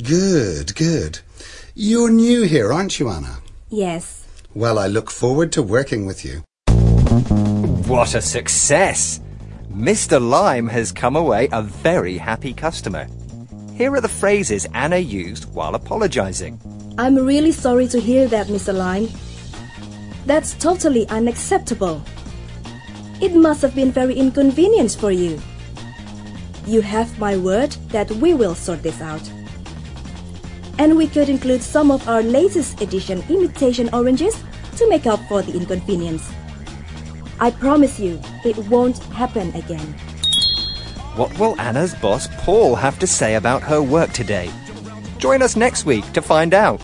Good, good. You're new here, aren't you, Anna? Yes. Well, I look forward to working with you. What a success! Mr. Lime has come away a very happy customer. Here are the phrases Anna used while apologizing. I'm really sorry to hear that, Mr. Lime. That's totally unacceptable. It must have been very inconvenient for you. You have my word that we will sort this out. And we could include some of our latest edition imitation oranges to make up for the inconvenience. I promise you, it won't happen again. What will Anna's boss Paul have to say about her work today? Join us next week to find out.